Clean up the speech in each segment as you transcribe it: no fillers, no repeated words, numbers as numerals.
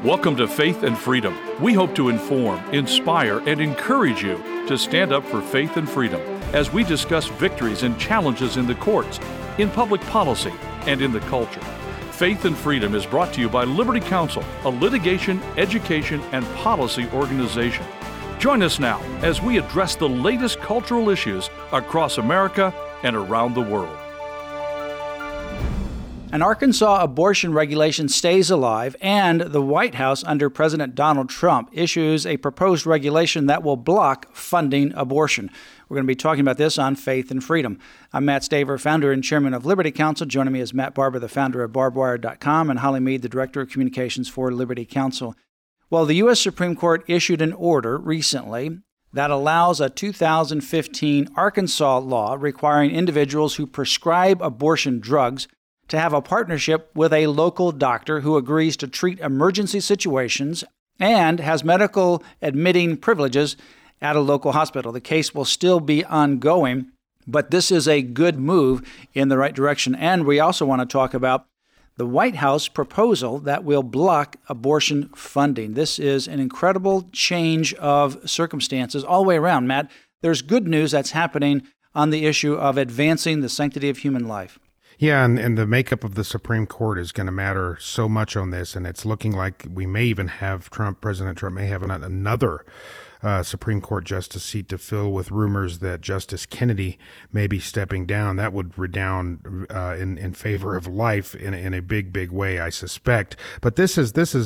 Welcome to Faith and Freedom. We hope to inform, inspire, and encourage you to stand up for faith and freedom as we discuss victories and challenges in the courts, in public policy, and in the culture. Faith and Freedom is brought to you by Liberty Counsel, a litigation, education, and policy organization. Join us now as we address the latest cultural issues across America and around the world. An Arkansas abortion regulation stays alive, and the White House under President Donald Trump issues a proposed regulation that will block funding abortion. We're going to be talking about this on Faith and Freedom. I'm Matt Staver, founder and chairman of Liberty Counsel. Joining me is Matt Barber, the founder of barbedwire.com, and Holly Mead, the director of communications for Liberty Counsel. Well, the U.S. Supreme Court issued an order recently that allows a 2015 Arkansas law requiring individuals who prescribe abortion drugs to have a partnership with a local doctor who agrees to treat emergency situations and has medical admitting privileges at a local hospital. The case will still be ongoing, but this is a good move in the right direction. And we also want to talk about the White House proposal that will block abortion funding. This is an incredible change of circumstances all the way around, Matt. There's good news that's happening on the issue of advancing the sanctity of human life. Yeah, and the makeup of the Supreme Court is going to matter so much on this, and it's looking like we may even have President Trump may have another Supreme Court justice seat to fill, with rumors that Justice Kennedy may be stepping down. That would redound in favor of life in a big way, I suspect. But it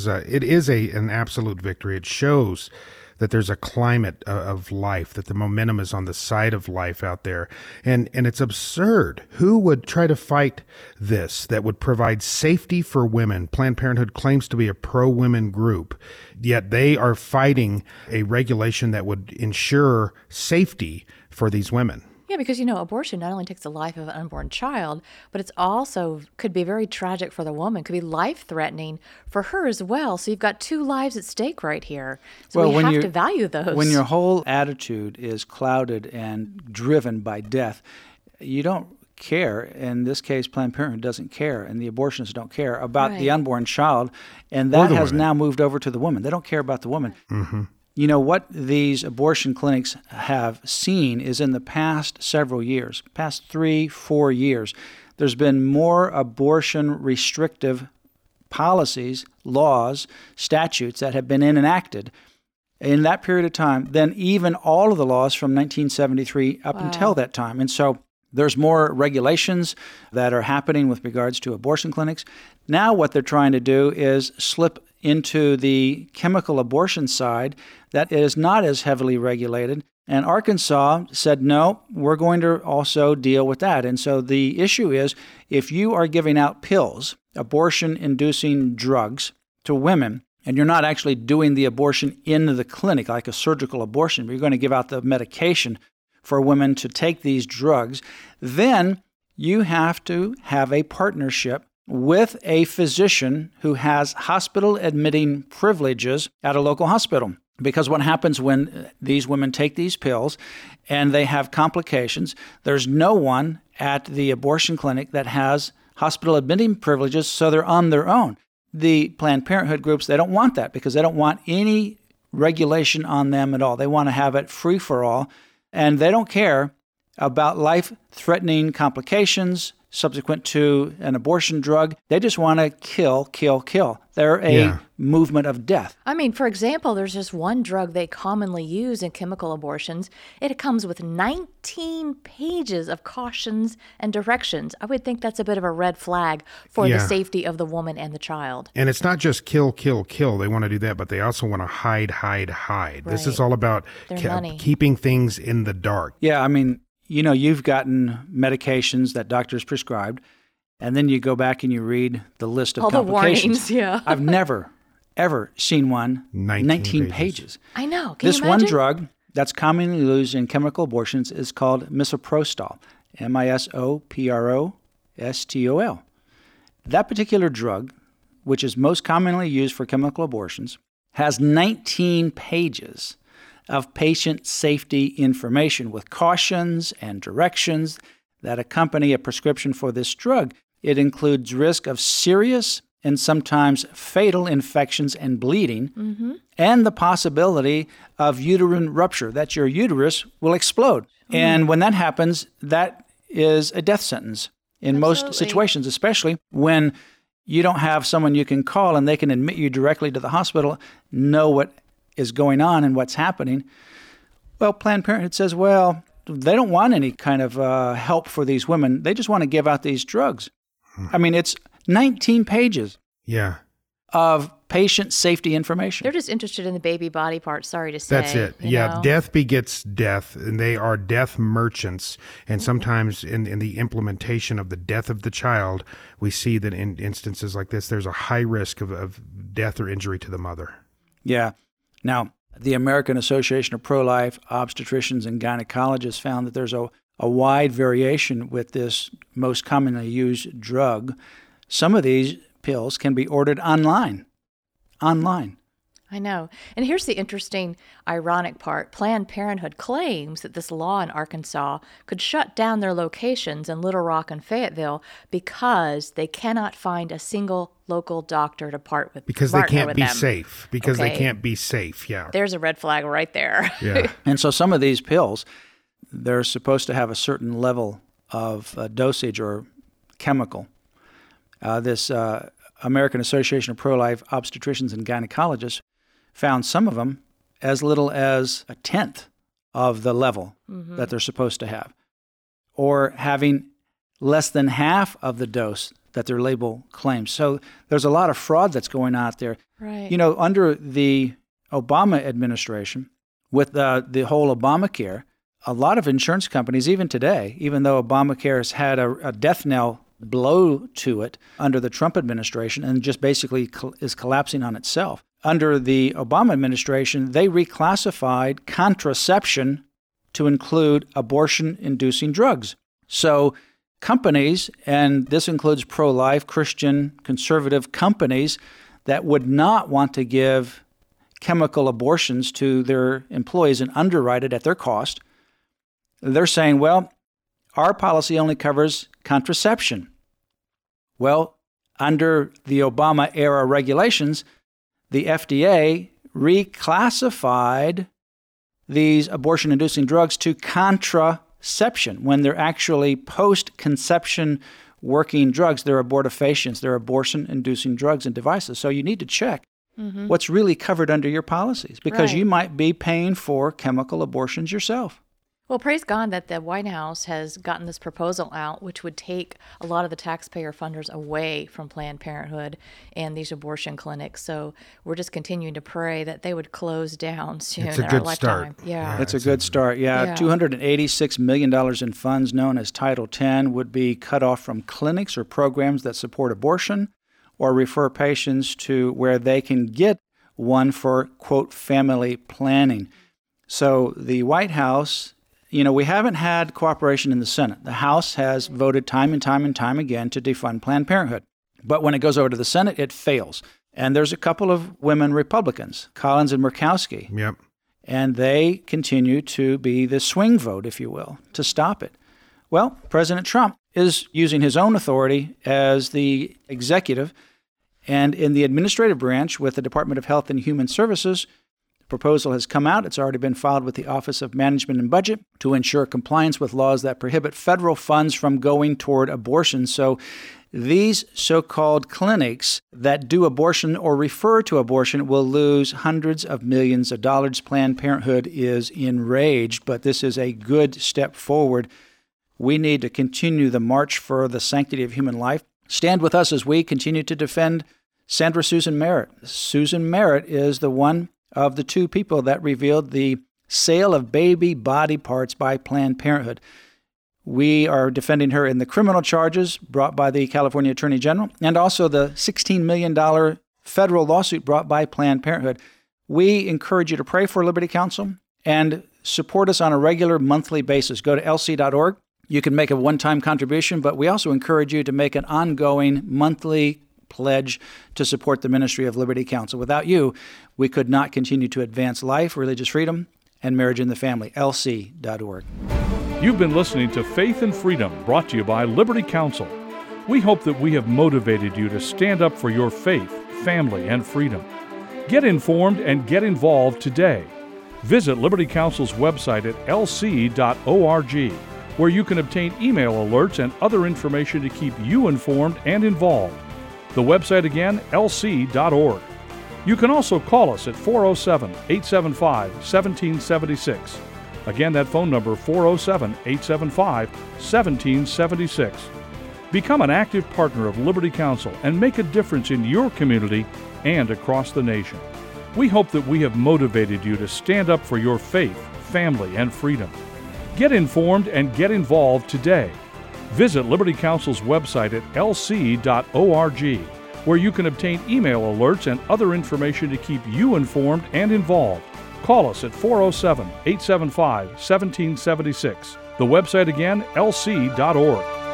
is an absolute victory. It shows that there's a climate of life, that the momentum is on the side of life out there. And it's absurd. Who would try to fight this that would provide safety for women? Planned Parenthood claims to be a pro-women group, yet they are fighting a regulation that would ensure safety for these women. Yeah, because, abortion not only takes the life of an unborn child, but it's also could be very tragic for the woman, could be life-threatening for her as well. So you've got two lives at stake right here. So we have to value those. When your whole attitude is clouded and driven by death, you don't care. In this case, Planned Parenthood doesn't care, and the abortionists don't care about the unborn child, and that has now moved over to the woman. They don't care about the woman. Mm-hmm. What these abortion clinics have seen is in the past several years, past 3-4 years, there's been more abortion restrictive policies, laws, statutes that have been enacted in that period of time than even all of the laws from 1973 up until that time. And so there's more regulations that are happening with regards to abortion clinics. Now what they're trying to do is slip into the chemical abortion side that is not as heavily regulated. And Arkansas said, no, we're going to also deal with that. And so the issue is, if you are giving out pills, abortion-inducing drugs to women, and you're not actually doing the abortion in the clinic like a surgical abortion, but you're going to give out the medication for women to take these drugs, then you have to have a partnership with a physician who has hospital admitting privileges at a local hospital. Because what happens when these women take these pills and they have complications, there's no one at the abortion clinic that has hospital admitting privileges, so they're on their own. The Planned Parenthood groups, they don't want that because they don't want any regulation on them at all. They want to have it free for all, and they don't care about life-threatening complications subsequent to an abortion drug. They just want to kill. They're a movement of death. I mean, for example, there's just one drug they commonly use in chemical abortions. It comes with 19 pages of cautions and directions. I would think that's a bit of a red flag for the safety of the woman and the child. And it's not just kill. They want to do that, but they also want to hide. Right. This is all about keeping things in the dark. Yeah, I mean, you've gotten medications that doctors prescribed, and then you go back and you read the list of all complications. The warnings, I've never, ever seen one 19 pages. I know. Can this you imagine? One drug that's commonly used in chemical abortions is called misoprostol, misoprostol. That particular drug, which is most commonly used for chemical abortions, has 19 pages of patient safety information with cautions and directions that accompany a prescription for this drug. It includes risk of serious and sometimes fatal infections and bleeding, and the possibility of uterine rupture, that your uterus will explode. And when that happens, that is a death sentence in most situations, especially when you don't have someone you can call and they can admit you directly to the hospital, know what is going on and what's happening. Well, Planned Parenthood says, well, they don't want any kind of help for these women. They just want to give out these drugs. I mean, it's 19 pages of patient safety information. They're just interested in the baby body part, sorry to say. That's it. Know? Death begets death, and they are death merchants. And sometimes in the implementation of the death of the child, we see that in instances like this, there's a high risk of death or injury to the mother. Yeah. Now, the American Association of Pro-Life Obstetricians and Gynecologists found that there's a wide variation with this most commonly used drug. Some of these pills can be ordered online. I know. And here's the interesting, ironic part. Planned Parenthood claims that this law in Arkansas could shut down their locations in Little Rock and Fayetteville because they cannot find a single local doctor to partner with them. Because they can't be safe. Because they can't be safe, There's a red flag right there. Yeah. And so some of these pills, they're supposed to have a certain level of dosage or chemical. This American Association of Pro-Life Obstetricians and Gynecologists found some of them as little as a tenth of the level that they're supposed to have, or having less than half of the dose that their label claims. So there's a lot of fraud that's going on out there. Right. You know, under the Obama administration, with the whole Obamacare, a lot of insurance companies, even today, even though Obamacare has had a death knell blow to it under the Trump administration and just basically is collapsing on itself. Under the Obama administration, they reclassified contraception to include abortion-inducing drugs. So companies, and this includes pro-life, Christian, conservative companies that would not want to give chemical abortions to their employees and underwrite it at their cost, they're saying, well, our policy only covers contraception. Well, under the Obama-era regulations, the FDA reclassified these abortion-inducing drugs to contraception when they're actually post-conception working drugs. They're abortifacients. They're abortion-inducing drugs and devices. So you need to check what's really covered under your policies because you might be paying for chemical abortions yourself. Well, praise God that the White House has gotten this proposal out, which would take a lot of the taxpayer funders away from Planned Parenthood and these abortion clinics. So we're just continuing to pray that they would close down soon in our lifetime. Yeah, it's a good start. Yeah, $286 million in funds known as Title X would be cut off from clinics or programs that support abortion or refer patients to where they can get one for, quote, family planning. So the White House... You know, we haven't had cooperation in the Senate. The House has voted time and time again to defund Planned Parenthood. But when it goes over to the Senate, it fails. And there's a couple of women Republicans, Collins and Murkowski. Yep. And they continue to be the swing vote, if you will, to stop it. Well, President Trump is using his own authority as the executive. And in the administrative branch with the Department of Health and Human Services, proposal has come out. It's already been filed with the Office of Management and Budget to ensure compliance with laws that prohibit federal funds from going toward abortion. So these so-called clinics that do abortion or refer to abortion will lose hundreds of millions of dollars. Planned Parenthood is enraged, but this is a good step forward. We need to continue the march for the sanctity of human life. Stand with us as we continue to defend Sandra Susan Merritt. Susan Merritt is the one of the two people that revealed the sale of baby body parts by Planned Parenthood. We are defending her in the criminal charges brought by the California Attorney General and also the $16 million federal lawsuit brought by Planned Parenthood. We encourage you to pray for Liberty Counsel and support us on a regular monthly basis. Go to lc.org. You can make a one-time contribution, but we also encourage you to make an ongoing monthly pledge to support the ministry of Liberty Counsel. Without you, we could not continue to advance life, religious freedom, and marriage in the family. lc.org. You've been listening to Faith and Freedom, brought to you by Liberty Counsel. We hope that we have motivated you to stand up for your faith, family, and freedom. Get informed and get involved today. Visit Liberty Counsel's website at lc.org, where you can obtain email alerts and other information to keep you informed and involved. The website again, lc.org. You can also call us at 407-875-1776. Again, that phone number, 407-875-1776. Become an active partner of Liberty Counsel and make a difference in your community and across the nation. We hope that we have motivated you to stand up for your faith, family, and freedom. Get informed and get involved today. Visit Liberty Counsel's website at lc.org, where you can obtain email alerts and other information to keep you informed and involved. Call us at 407-875-1776. The website again, lc.org.